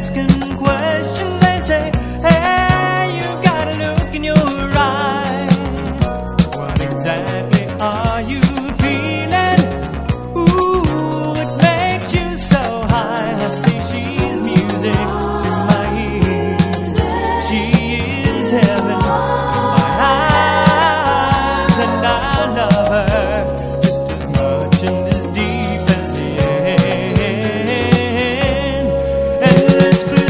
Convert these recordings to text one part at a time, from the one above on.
asking questions. They say, hey, you got a look in your eye. What exactly are you feeling? Ooh, it makes you so high. I say she's music to my ears. She is heaven in my eyes, and I love her just as much and as deep as the endless blue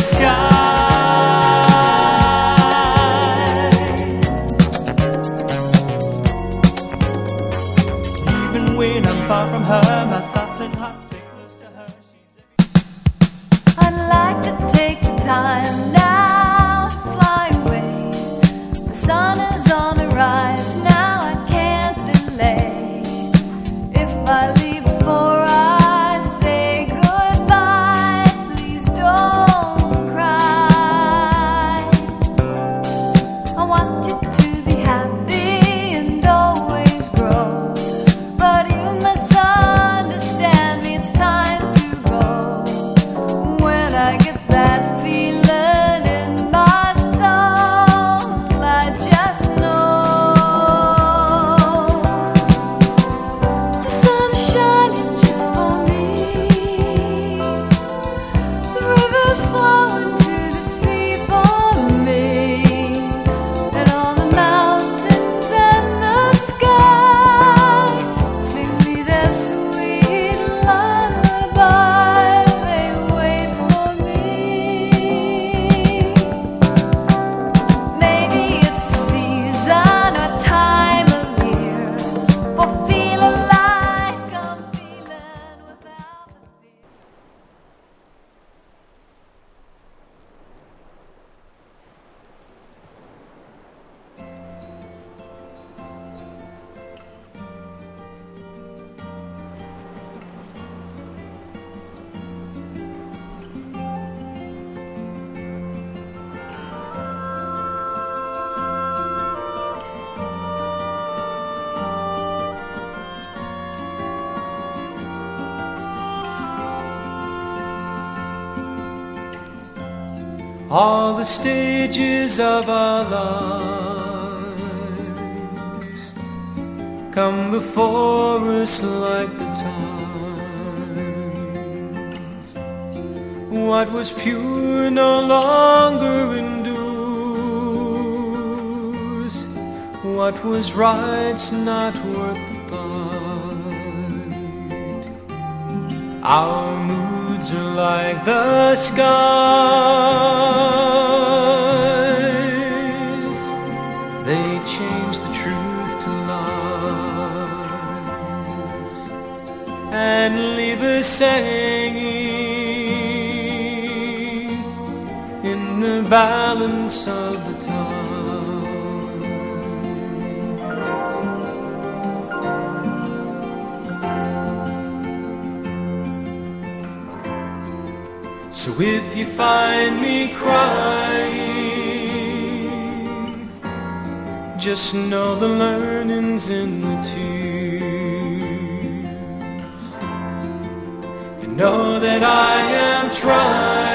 skies. Even when I'm far from her, my thoughts and heart stay close to her. I'd like to take the time now to fly away. The sun is on the rise, now I can't delay. If I leave before I say goodbye, please don't cry. I want you to be happy and always grow, but you must understand me, it's time to go. When I get that feeling in my soul, I just know the sun is shining just for me. The river's flowing to the sea for me, and all the mountains and the sky sing me their sweet lullaby. They wait for me. Maybe it's a season or time of year for feeling like I'm feeling without the fear. All the stages of our lives come before us like the times. What was pure no longer endures. What was right's not worth the fight. Our moods are like the skies. They change the truth to lies and leave us hanging in the balance of the tides. So if you find me crying, just know the learning's in the tears. You know that I am trying